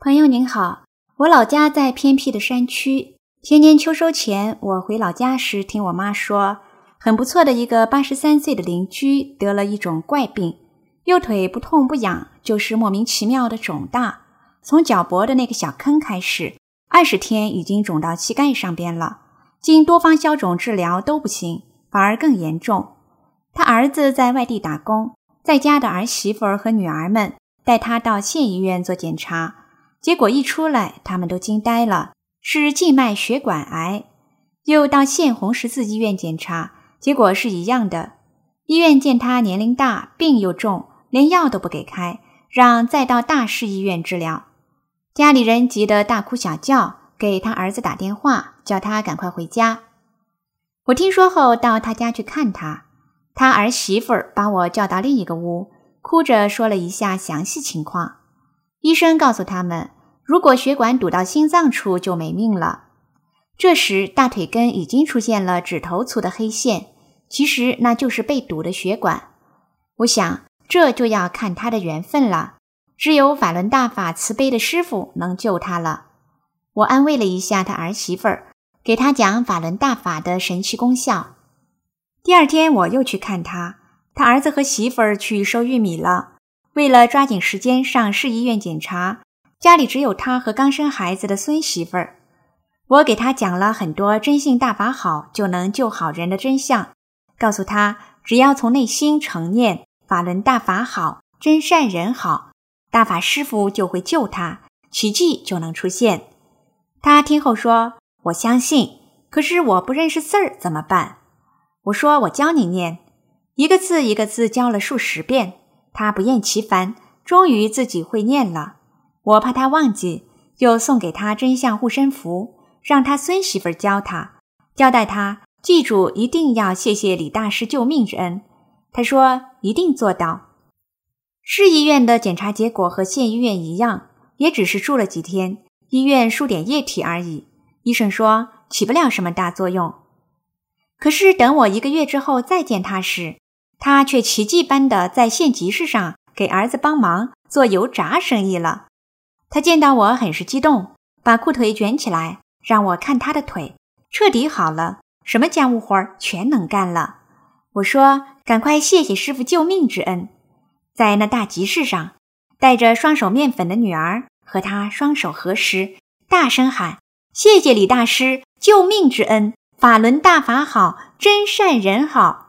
朋友您好，我老家在偏僻的山区。前年秋收前，我回老家时听我妈说，很不错的一个83岁的邻居得了一种怪病，右腿不痛不痒，就是莫名其妙的肿大，从脚脖的那个小坑开始，20天已经肿到膝盖上边了，经多方消肿治疗都不行，反而更严重。他儿子在外地打工，在家的儿媳妇儿和女儿们带他到县医院做检查，结果一出来，他们都惊呆了，是静脉血管癌。又到县红十字医院检查，结果是一样的。医院见他年龄大，病又重，连药都不给开，让再到大市医院治疗。家里人急得大哭小叫，给他儿子打电话，叫他赶快回家。我听说后到他家去看他，他儿媳妇儿把我叫到另一个屋，哭着说了一下详细情况。医生告诉他们，如果血管堵到心脏处就没命了。这时大腿根已经出现了指头粗的黑线，其实那就是被堵的血管。我想这就要看他的缘分了，只有法轮大法慈悲的师父能救他了。我安慰了一下他儿媳妇儿，给他讲法轮大法的神奇功效。第二天我又去看他，他儿子和媳妇儿去收玉米了。为了抓紧时间上市医院检查，家里只有他和刚生孩子的孙媳妇儿。我给他讲了很多真信大法好就能救好人的真相，告诉他只要从内心诚念法轮大法好，真善人好，大法师父就会救他，奇迹就能出现。他听后说，我相信，可是我不认识字儿怎么办？我说我教你念，一个字一个字教了数十遍，他不厌其烦，终于自己会念了。我怕他忘记，又送给他真相护身符，让他孙媳妇教他，交代他记住一定要谢谢李大师救命之恩。他说一定做到。市医院的检查结果和县医院一样，也只是住了几天，医院输点液体而已，医生说起不了什么大作用。可是等我1个月之后再见他时，他却奇迹般的在县集市上给儿子帮忙做油炸生意了。他见到我很是激动，把裤腿卷起来，让我看他的腿，彻底好了，什么家务活全能干了。我说赶快谢谢师父救命之恩。在那大集市上，带着双手面粉的女儿和他双手合十，大声喊，谢谢李大师救命之恩，法轮大法好，真善人好。